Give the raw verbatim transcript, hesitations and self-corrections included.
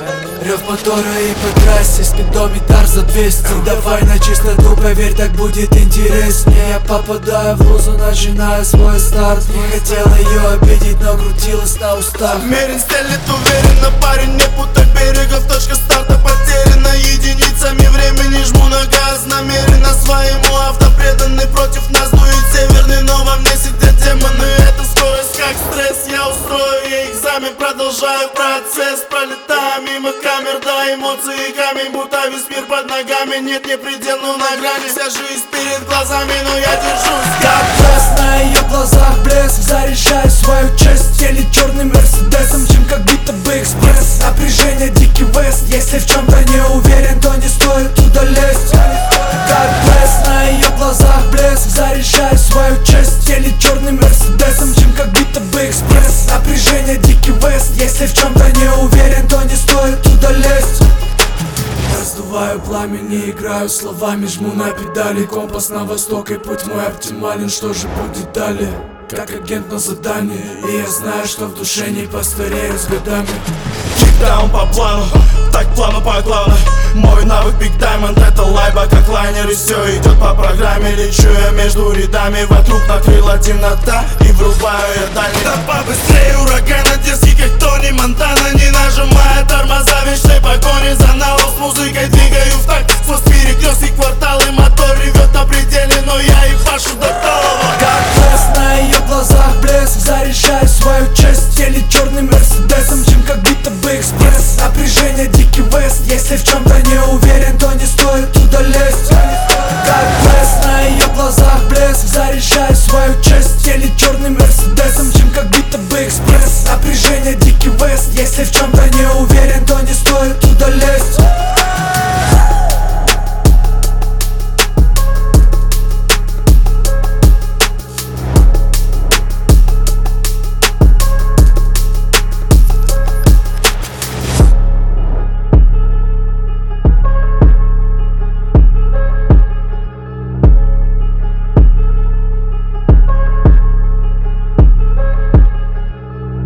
Рев мотора и по трассе, спидометр за двести. Давай на чистоту, поверь, так будет интереснее. Я попадаю в лузу, начинаю свой старт. Не хотел ее обидеть, но крутилась на устах. Мерин стелит уверенно, парень, не путай берегов. Точка старта потеряна единицами времени. Жму на газ намеренно, своему авто преданный. Против нас дует северный, но во мне сидят демоны. Это скорость как стресс, я устрою ей экзамен. Продолжаю процесс, пролетаю мимо камер. Да, эмоции камень, будто весь мир под ногами. Нет, не предел, но на грани. Вся жизнь перед глазами, но я держусь. Как блеск на ее глазах, блеск. Заряжаю свою честь в теле черным мерседесом, чем как будто бы экспресс. Напряжение, дикий вест. Если в чем-то не уверен, то не стоит туда лезть. Как блеск на ее глазах, блеск. Заряжаю свою честь в теле черным мерседесом, чем как будто бы экспресс. Напряжение, дикий вест. Если в чем-то не уверен, то не стоит туда лезть. Раздуваю пламя, не играю словами. Жму на педали, компас на восток, и путь мой оптимален. Что же будет далее? Как агент на задании. И я знаю, что в душе не постарею с годами. Кикдаун по плану, так плавно по главной. Мой навык Big Diamond, это лайба как лайнер. И все идет по программе, лечу я между рядами. Вокруг накрыла темнота и врубаю я дальний. Да побыстрее урагана, дерзкий как Тони Монтана. Не нажимая тормоза, вечной погони за налог с музыкой. Двигаю в такт, сквозь перекрестки кварталы. Мотор ревет на пределе, но я и пашу до талого. Как блеск на ее глазах, блеск. Заряжаю свою честь в теле черным мерседесом, чем как будто бы экспресс. Напряжение, дикий вест. Если в чем-то не уверен, то не стоит туда лезть. Как блеск на ее глазах, блеск. Заряжаю свою честь в теле черным мерседесом, чем как будто бы экспресс. Напряжение, дикий вест. Если в чем-то не уверен,